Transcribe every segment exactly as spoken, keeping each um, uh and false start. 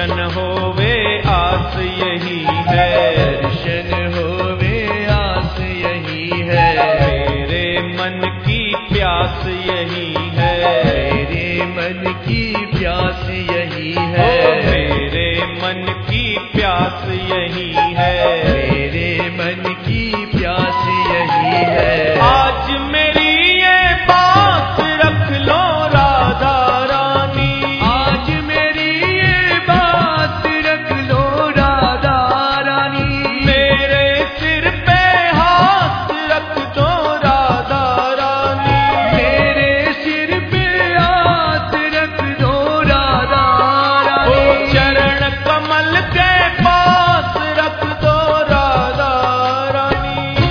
दर्शन होवे आस यही है, दर्शन होवे आस यही है, मेरे मन की प्यास यही है, मेरे मन की प्यास यही है, मेरे मन की प्यास यही है, मेरे मन की प्यास यही है। आज मेरी ये बात रख लो राधा रानी, आज मेरी ये बात रख लो राधा रानी, मेरे सिर पे हाथ रख दो राधा रानी, मेरे सिर पे हाथ रख दो राधा ओ रानी, चरण कमल के पास रख दो राधा रानी।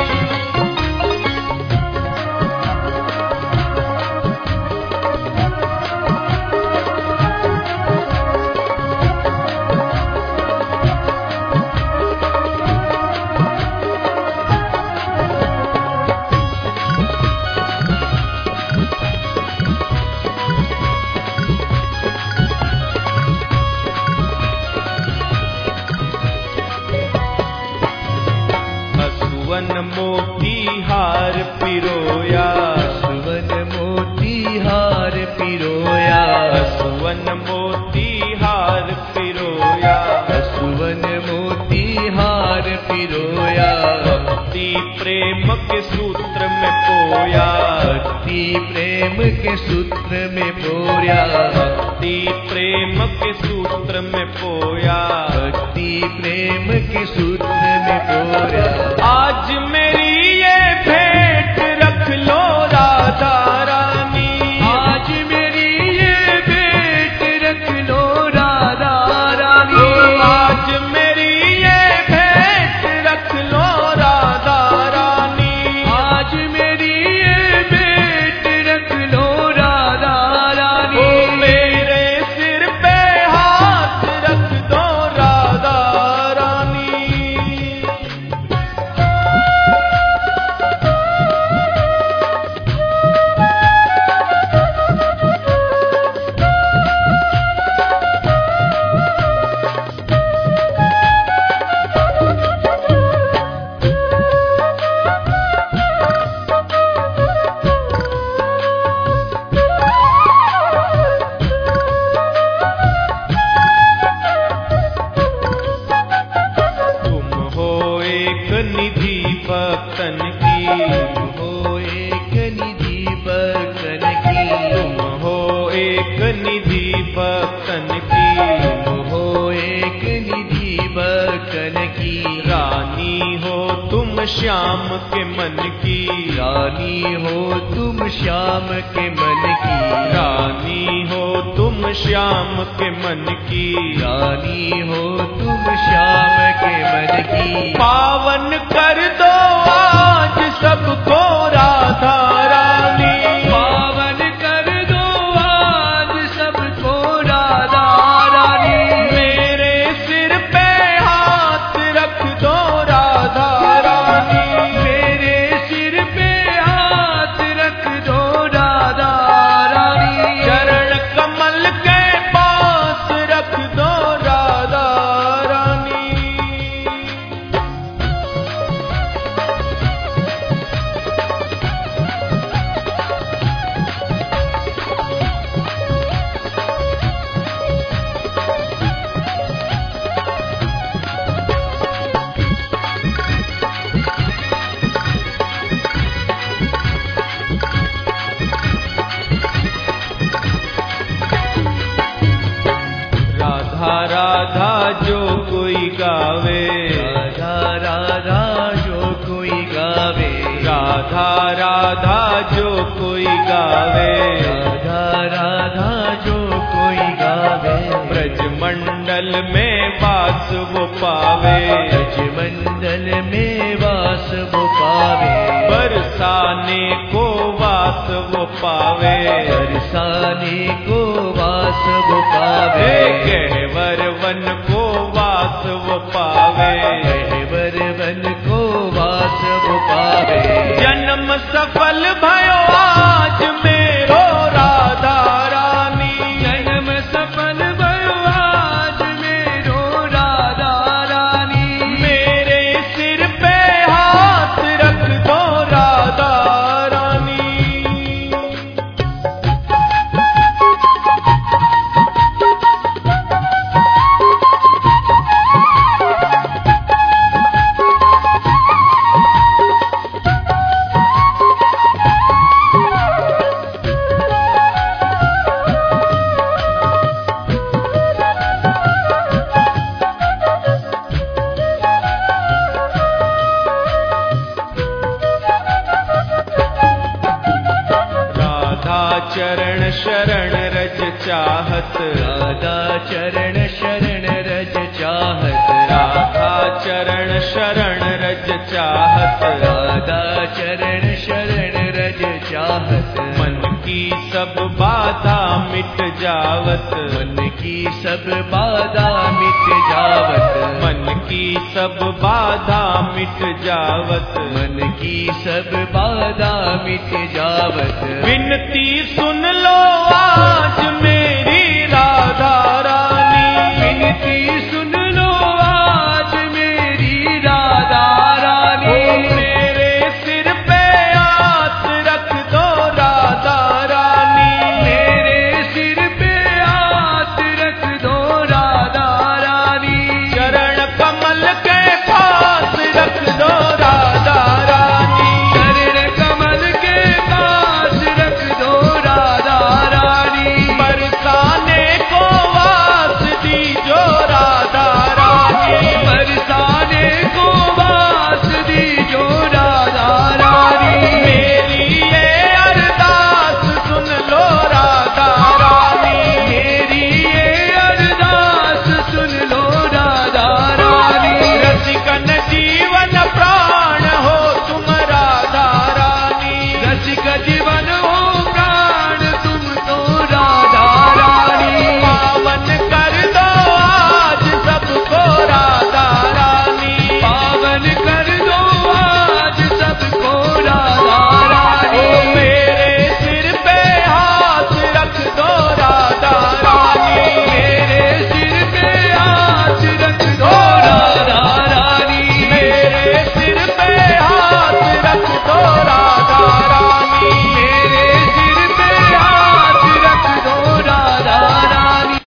सुवन मोती हार पिरोया, सुवन मोती हार पिरोया, सुवन मोती हार पिरोया, सुवन मोती हार पिरोया, भक्ति प्रेम के सूत्र में पोया, भक्ति प्रेम के सूत्र में पोया, भक्ति प्रेम के सूत्र में पोया, भक्ति प्रेम के सूत्र में पोया। आज मेरी ये भेंट रख लो राधा रानी, आज मेरी ये भेंट रख लो राधा रानी, आज मेरी ये भेंट रख लो राधा रानी, आज मेरी ये भेंट रख लो राधा रानी, ओ मेरे सिर पे हाथ रख दो राधा रानी। तुम हो एक निधि भक्तन की, हो एक निधि भक्तन की, तुम हो एक निधि भक्तन की, हो एक निधि भक्तन की, रानी हो तुम श्याम के मन की, रानी हो तुम श्याम के मन की, रानी हो तुम श्याम के मन की, रानी हो तुम श्याम के मन की, पावन कर दो आज सबको राधा रानी, पावन कर दो आज सबको राधा रानी, मेरे सिर पे हाथ रख दो राधा रानी, मेरे सिर पे हाथ रख दो राधा रानी, चरण कमल के पास रख दो राधा रानी। राधा राधा जो कोई गावे, राधा राधा जो कोई गावे, राधा राधा जो कोई गावे, राधा राधा जो कोई गावे, ब्रज मंडल में वास वो पावे, ब्रज मंडल में वास वो पावे, बरसाने को वास वो पावे, बरसाने को वास वो पावे, गहवर वन को वास वो पावे, गहवर वन को वास वो पावे, जन्म सफल भयो आज मेरो राधा रानी, जन्म सफल भयो आज शरण रज चाहत, राधा चरण शरण रज चाहत, राधा चरण शरण रज चाहत, राधा चरण शरण रज चाहत। मन की सब बाधा मिट जावत, मन की सब बाधा मिट जावत, मन की सब बाधा मिट जावत, मन की सब बाधा मिट जावत। विनती सुन लो आज मेरी राधा रानी, विनती सुन लो आज मेरी राधा रानी। मेरे सिर पे हाथ रख दो राधा रानी, मेरे सिर पे हाथ रख दो राधा रानी। चरण कमल के पास रख दो राधा रानी, चरण कमल के पास रख दो राधा रानी। बरसाने को वास दी जो राधा